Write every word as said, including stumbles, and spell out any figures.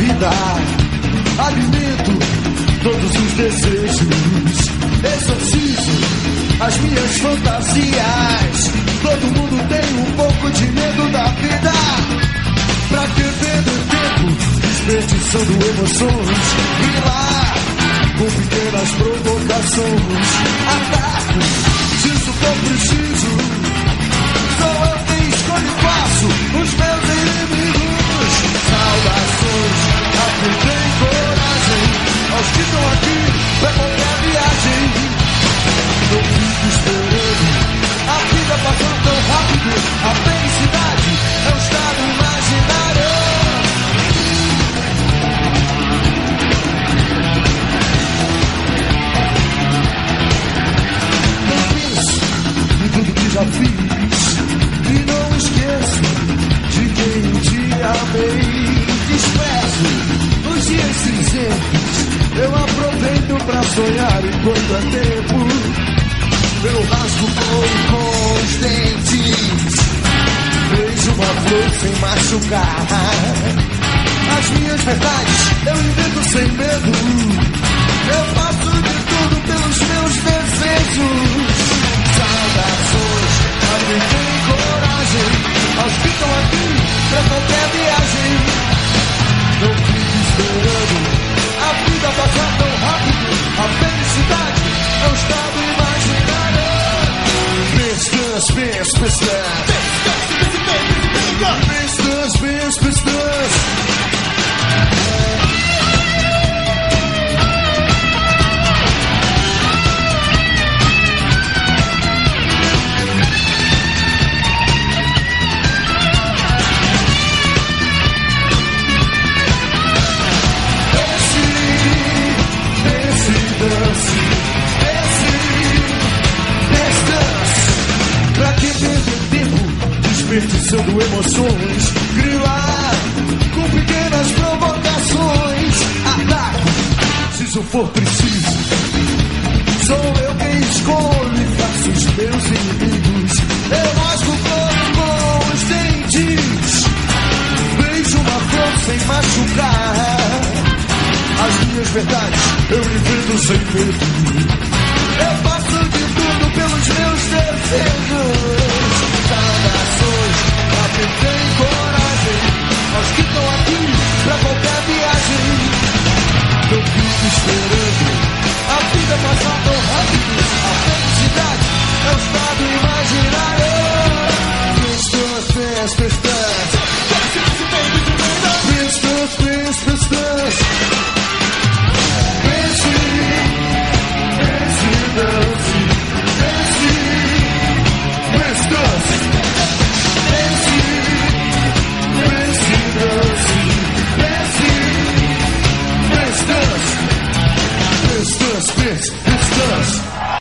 vida. Alimento todos os desejos, exorcizo as minhas fantasias. Todo mundo tem um pouco de medo da vida. Pra que perder tempo desperdiçando emoções? E lá, com pequenas provocações, ataco se isso for preciso. Sou eu quem escolho e faço os meus inimigos. Saudações a quem tem coragem, aos que estão aqui pra qualquer viagem. Não fico esperando a vida passando tão rápido. A felicidade é um estado imaginário. Não penso em tudo que já fiz e não esqueço de quem um dia amei. Desprezo os dias cinzentos, eu aproveito pra sonhar enquanto é tempo. Eu rasgo com, com os dentes, vejo uma flor sem machucar. As minhas verdades eu invento sem medo. Eu faço de tudo pelos meus desejos. Saudações a quem tem coragem, aos que estão aqui pra qualquer viagem. Não fique esperando a vida passar tão rápido. A felicidade é um estado imaginário. Pistas, pistas, pistas. Pistas, pistas, pistas. Desperdiçando emoções, grilar com pequenas provocações. Ataco, se isso for preciso. Sou eu quem escolho e faço os meus inimigos. Eu rasgo o corpo com os dentes, beijo uma flor sem machucar. As minhas verdades eu invento sem medo. Eu faço de tudo pelos meus desejos. Saudações a quem tem coragem, aos que estão aqui pra qualquer viagem. Não fico esperando a vida passar tão rápido. A felicidade é um estado imaginário. Pistas, pistas, pistas. Pistas, pistas, pistas. Pense, pense, dance. Pense, pistas. This